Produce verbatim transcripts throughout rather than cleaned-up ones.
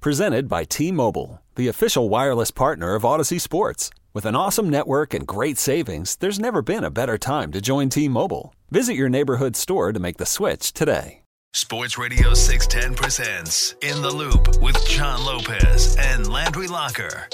Presented by T-Mobile, the official wireless partner of Odyssey Sports. With an awesome network and great savings, there's never been a better time to join T-Mobile. Visit your neighborhood store to make the switch today. Sports Radio six ten presents In the Loop with John Lopez and Landry Locker.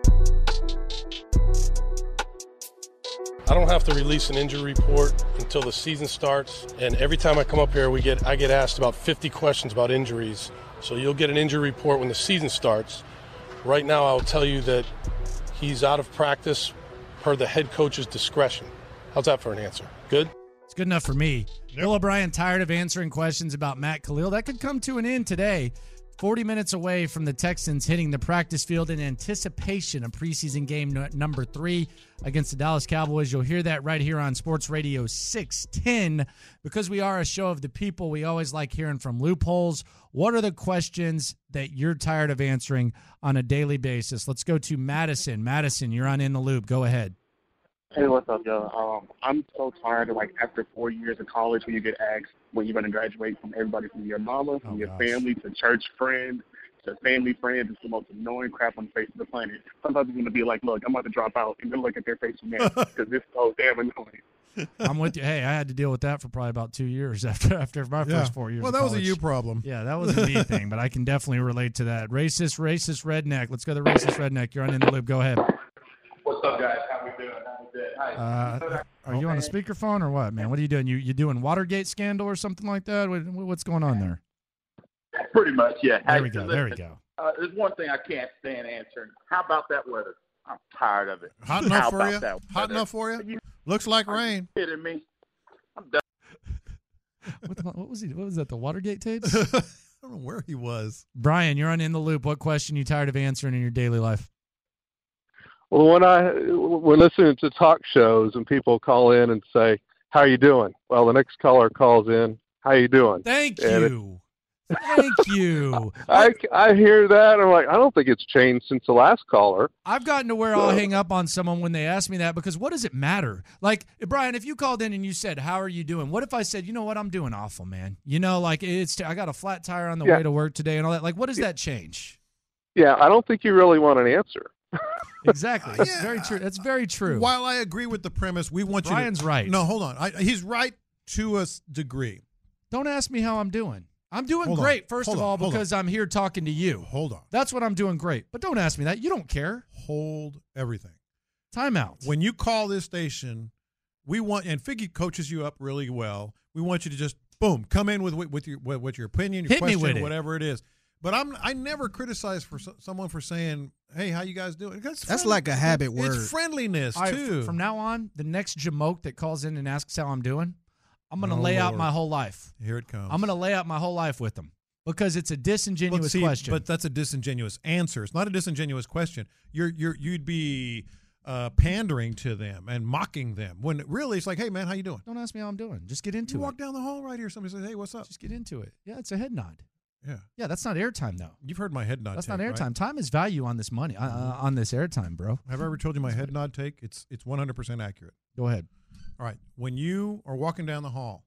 I don't have to release an injury report until the season starts, and every time I come up here, we get I get asked about fifty questions about injuries. So you'll get an injury report when the season starts. Right now, I'll tell you that he's out of practice per the head coach's discretion. How's that for an answer? Good? It's good enough for me. Yep. Bill O'Brien tired of answering questions about Matt Khalil. That could come to an end today. forty minutes away from the Texans hitting the practice field in anticipation of preseason game no- number three against the Dallas Cowboys. You'll hear that right here on Sports Radio six ten. Because we are a show of the people, we always like hearing from loopholes. What are the questions that you're tired of answering on a daily basis? Let's go to Madison. Madison, you're on In the Loop. Go ahead. Hey, what's up, yo? Um, I'm so tired of, like, after four years of college when you get asked when you're going to graduate from everybody from your mama, from Oh, your gosh. family, to church friend, to family friends. It's the most annoying crap on the face of the planet. Sometimes it's going to be like, look, I'm about to drop out, and then look at their face again because it's so damn annoying. I'm with you. Hey, I had to deal with that for probably about two years after after my Yeah. first four years Well, of that was a college. you problem. Yeah, that was a me thing, but I can definitely relate to that. Racist, racist redneck. Let's go to the racist redneck. You're on In the Loop. Go ahead. What's up, guys? How we doing? How we doing? Hi. Uh, are you on a speakerphone or what, man? What are you doing? You you doing Watergate scandal or something like that? What, what's going on there? Pretty much, yeah. There Hey, we go. listen, There we go. Uh, there's one thing I can't stand answering. How about that weather? I'm tired of it. Hot How enough for about you? that Hot weather? enough for Are you? you Looks like are you rain. kidding me? I'm done. What, the, what was he? What was that? The Watergate tapes? I don't know where he was. Brian, you're on In the Loop. What question you tired of answering in your daily life? Well, when I we're listening to talk shows and people call in and say, "How you doing?" Well, the next caller calls in, "How you doing?" Thank And you. Thank you. I, I hear that and I'm like, I don't think it's changed since the last caller. I've gotten to where I'll hang up on someone when they ask me that because what does it matter? Like, Brian, if you called in and you said, "How are you doing?" What if I said, "You know what? I'm doing awful, man. You know, like it's I got a flat tire on the Yeah. way to work today and all that." Like, what does that change? Yeah, I don't think you really want an answer. Exactly. That's Yeah. very true. That's very true. While I agree with the premise, we want Brian's you to. right. No, hold on. I, he's right to a s- degree. Don't ask me how I'm doing. I'm doing Hold on. great, first Hold of on. all, Hold because I'm here talking to you. Hold on. That's what I'm doing great. But don't ask me that. You don't care. Hold everything. Timeout. When you call this station, we want, and Figgy coaches you up really well. We want you to just, boom, come in with with your with, with your opinion, your Hit me question, with it. whatever it is. But I'm I never criticize for so, someone for saying, "Hey, how you guys doing?" That's, That's friendly. like a habit It's word. friendliness All right, too. f- from now on, the next jamoke that calls in and asks how I'm doing, I'm going to Oh, lay out Lord. my whole life. Here it comes. I'm going to lay out my whole life with them because it's a disingenuous But see, question. But that's a disingenuous answer. It's not a disingenuous question. You're you're you'd be uh, pandering to them and mocking them when really it's like, "Hey man, how you doing?" Don't ask me how I'm doing. Just get into You it. walk down the hall right here. Somebody says, "Hey, what's up?" Just get into it. Yeah, it's a head nod. Yeah, Yeah, that's not airtime though. you've heard my head nod. That's take, not right? airtime. Time is value on this money, uh, uh, on this airtime, bro. Have I ever told you my head nod take? It's it's one hundred percent accurate. Go ahead. All right, when you are walking down the hall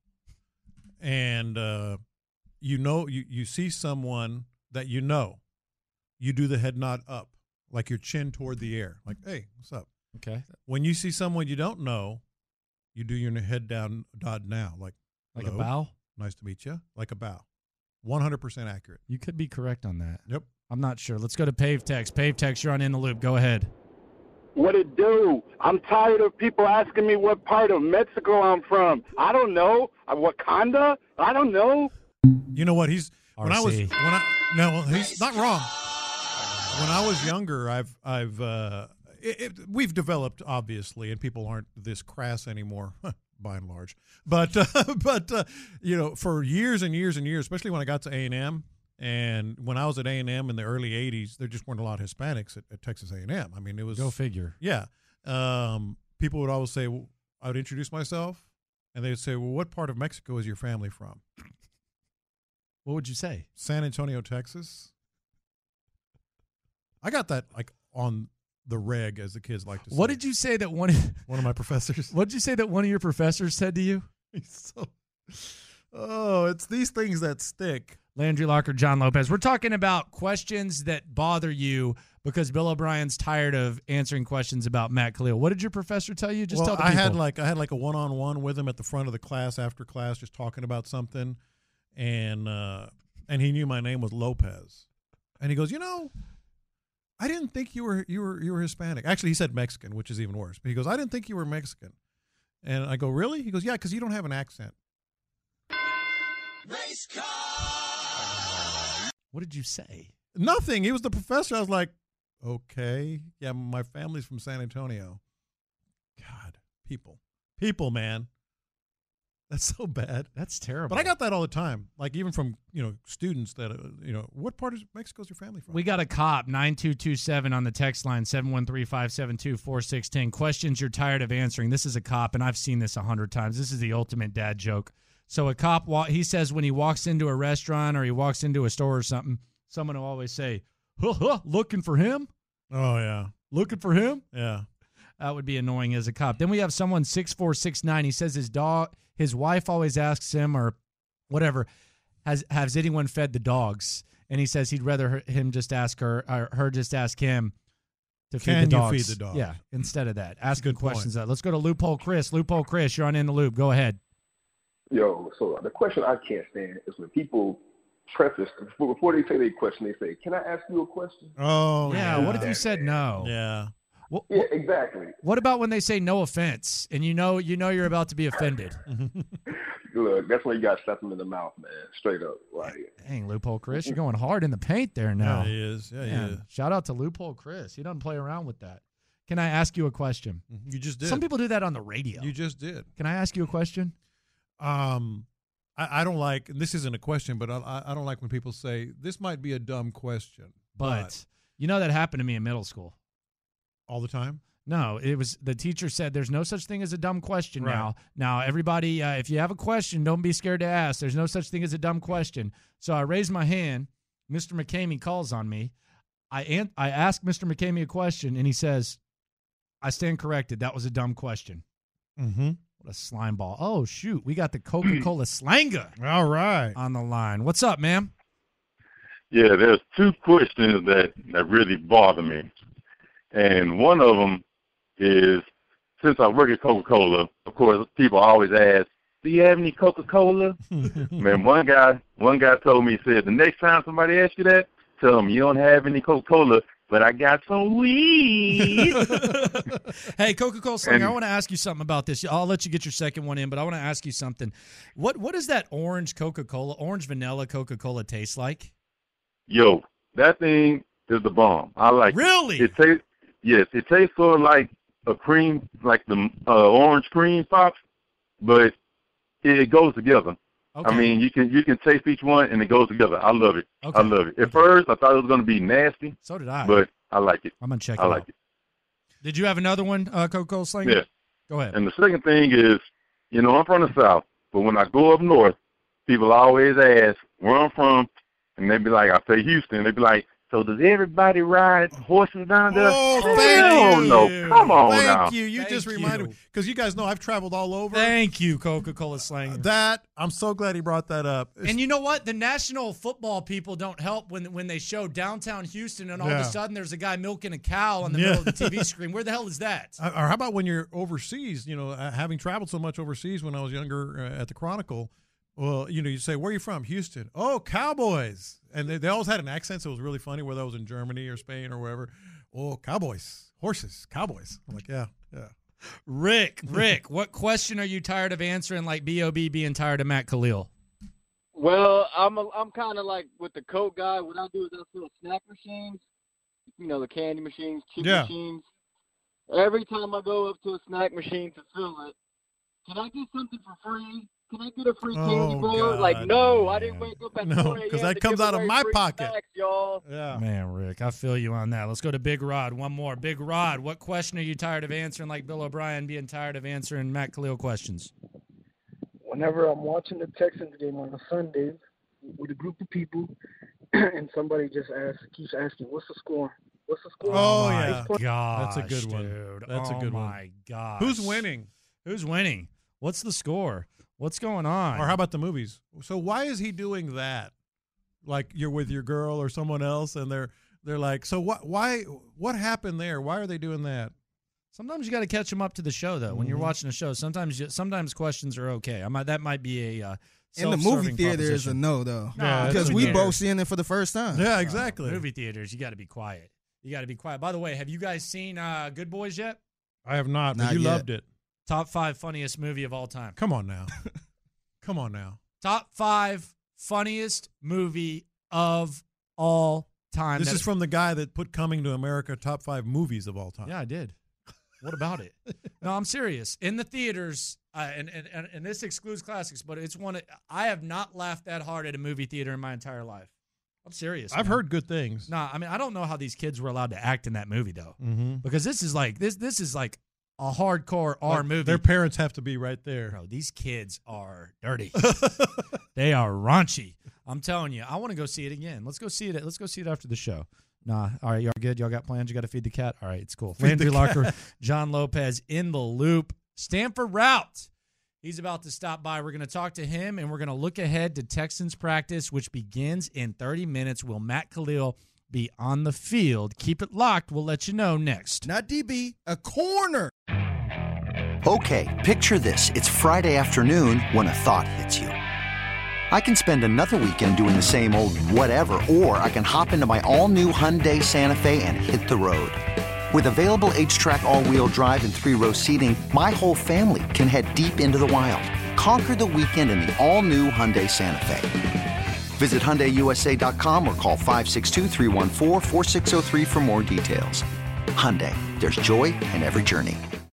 and uh, you know you, you see someone that you know, you do the head nod up, like your chin toward the air, like, "Hey, what's up?" Okay. When you see someone you don't know, you do your head down nod now, like Like "Hello, a bow? nice to meet you," like a bow. one hundred percent accurate. You could be correct on that. Yep. I'm not sure. Let's go to Pave Text. Pave Text, you're on In the Loop. Go ahead. What it do? I'm tired of people asking me what part of Mexico I'm from. I don't know. Uh, Wakanda? I don't know. You know what? He's when I was R C. when I no, he's not wrong. When I was younger, I've I've uh, it, it, we've developed obviously, and people aren't this crass anymore. By and large, but uh, but uh, you know, for years and years and years, especially when I got to A and M, and when I was at A and M in the early eighties, there just weren't a lot of Hispanics at, at Texas A and M. I mean, it was Go figure. yeah. Um, people would always say, well, I would introduce myself, and they'd say, "Well, what part of Mexico is your family from?" What would you say? San Antonio, Texas. I got that like on the reg, as the kids like to say. What did you say that one? One of my professors. What did you say that one of your professors said to you? He's so. Oh, it's these things that stick. Landry Locker, John Lopez. We're talking about questions that bother you because Bill O'Brien's tired of answering questions about Matt Khalil. What did your professor tell you? Just well, tell the I people. had like I had like a one-on-one with him at the front of the class after class, just talking about something, and uh, and he knew my name was Lopez, and he goes, you know, I didn't think you were you were you were Hispanic. Actually, he said Mexican, which is even worse. But he goes, I didn't think you were Mexican, and I go, really? He goes, yeah, because you don't have an accent. Race car! What did you say? Nothing. He was the professor. I was like, okay. Yeah, my family's from San Antonio. God, people. People, man. That's so bad. That's terrible. But I got that all the time. Like even from, you know, students that, uh, you know, what part of Mexico is your family from? We got a cop, nine two two seven on the text line, seven one three, five seven two, four six one zero. Questions you're tired of answering. This is a cop, and I've seen this a hundred times. This is the ultimate dad joke. So a cop, he says when he walks into a restaurant or he walks into a store or something, someone will always say, huh, huh, looking for him? Oh, yeah. Looking for him? Yeah. That would be annoying as a cop. Then we have someone, six four six nine. He says his dog, his wife always asks him or whatever, has has anyone fed the dogs? And he says he'd rather her, him just ask her, or her just ask him to feed Can the you dogs. feed the dogs? Yeah, instead of that. Asking good point. questions. That. Let's go to Loophole Chris. Loophole Chris, you're on In the Loop. Go ahead. Yo, so the question I can't stand is when people preface, before they say their question, they say, can I ask you a question? Oh, yeah. yeah. What if you said no? Yeah. What, yeah, exactly. What about when they say no offense and you know you know you're about to be offended? Look, that's when you got to slap them in the mouth, man. Straight up. Like, dang, Loophole Chris, you're going hard in the paint there now. Yeah, he is. Yeah, Man, he is. Shout out to Loophole Chris. He doesn't play around with that. Can I ask you a question? You just did. Some people do that on the radio. You just did. Can I ask you a question? Um, I, I don't like, and this isn't a question, but I, I don't like when people say, this might be a dumb question. But, but you know that happened to me in middle school. All the time? No, it was the teacher said there's no such thing as a dumb question Right. now. Now, everybody, uh, if you have a question, don't be scared to ask. There's no such thing as a dumb question. So I raised my hand. Mister McCamey calls on me. I an- I ask Mister McCamey a question, and he says, I stand corrected. That was a dumb question. Mm-hmm. What a slime ball. Oh, shoot. We got the Coca-Cola Slanger All right. on the line. What's up, ma'am? Yeah, there's two questions that, that really bother me. And one of them is, since I work at Coca-Cola, of course, people always ask, do you have any Coca-Cola? Man, one guy one guy told me, he said, the next time somebody asks you that, tell them you don't have any Coca-Cola, but I got some weed. Hey, Coca-Cola Slanger, And- I want to ask you something about this. I'll let you get your second one in, but I want to ask you something. What What does that orange Coca-Cola, orange vanilla Coca-Cola taste like? Yo, that thing is the bomb. I like Really? it. It tastes, yes, it tastes sort of like a cream, like the uh, orange cream pops, but it, it goes together. Okay. I mean, you can you can taste each one, and it goes together. I love it. Okay. I love it. At first, I thought it was going to be nasty. So did I. But I like it. I'm going to check I it like out. it. Did you have another one, uh, Coca-Cola Slanger? Yeah. Go ahead. And the second thing is, you know, I'm from the South, but when I go up north, people always ask where I'm from, and they be like, I say Houston. They be like, so does everybody ride horses down there? Oh, Hell thank no. you. Come on Thank now. you. You Thank just you. reminded me. Because you guys know I've traveled all over. Thank you, Coca-Cola Slanger. That, I'm so glad he brought that up. And you know what? The national football people don't help when when they show downtown Houston and all of Yeah. a sudden there's a guy milking a cow on the Yeah. middle of the T V screen. Where the hell is that? Uh, Or how about when you're overseas, you know, uh, having traveled so much overseas when I was younger uh, at the Chronicle, well, you know, you say, where are you from? Houston. Oh, Cowboys. And they, they always had an accent, so it was really funny, whether I was in Germany or Spain or wherever. Oh, Cowboys. Horses. Cowboys. I'm like, yeah, yeah. Rick, Rick, what question are you tired of answering like B O B being tired of Matt Khalil? Well, I'm a, I'm kind of like with the Coke guy. What I do is I fill snack machines, you know, the candy machines, chip Yeah. machines. Every time I go up to a snack machine to fill it, can I get something for free? Can I get a free candy Oh, bar? God, like, no, man. I didn't wake up at No, four a m 'cause that to comes give out of away my free pocket. snacks, y'all. Yeah. Man, Rick, I feel you on that. Let's go to Big Rod. One more. Big Rod, what question are you tired of answering like Bill O'Brien being tired of answering Matt Khalil questions? Whenever I'm watching the Texans game on a Sunday with a group of people, and somebody just asks, keeps asking, "What's the score? What's the score?" Oh, my yeah. gosh, That's a good one. dude. That's a Oh, good one. my gosh. Who's winning? Who's winning? What's the score? What's going on? Or how about the movies? So why is he doing that? like you're with your girl or someone else, and they're they're like, so what? Why? What happened there? Why are they doing that? Sometimes you got to catch them up to the show, though. When Mm-hmm. you're watching a show, sometimes you, sometimes questions are okay. I might that might be a uh, In the movie theater is a no, though, No, because movie we theater. both seeing it for the first time. Yeah, exactly. Uh, movie theaters, you got to be quiet. You got to be quiet. By the way, have you guys seen uh, Good Boys yet? I have not, but Not you yet. loved it. Top five funniest movie of all time. Come on now. Come on now. Top five funniest movie of all time. This That- is from the guy that put Coming to America top five movies of all time. Yeah, I did. What about it? No, I'm serious. In the theaters, uh, and, and and and this excludes classics, but it's one. Of, I have not laughed that hard at a movie theater in my entire life. I'm serious. I've man. heard good things. Nah, I mean, I don't know how these kids were allowed to act in that movie though, Mm-hmm. because this is like this. This is like a hardcore R Like, movie. Their parents have to be right there. Bro, these kids are dirty. They are raunchy. I'm telling you, I want to go see it again. Let's go see it. Let's go see it after the show. Nah, all right, y'all good? Y'all got plans? You got to feed the cat? All right, it's cool. Feed Landry the Locker, cat. John Lopez in the loop. Stanford route. He's about to stop by. We're going to talk to him, and we're going to look ahead to Texans practice, which begins in thirty minutes. Will Matt Khalil be on the field? Keep it locked. We'll let you know next. Not D B, a corner. Okay, picture this. It's Friday afternoon when a thought hits you. I can spend another weekend doing the same old whatever, or I can hop into my all-new Hyundai Santa Fe and hit the road. With available H-Track all-wheel drive and three-row seating, my whole family can head deep into the wild. Conquer the weekend in the all-new Hyundai Santa Fe. Visit Hyundai U S A dot com or call five six two, three one four, four six zero three for more details. Hyundai, there's joy in every journey.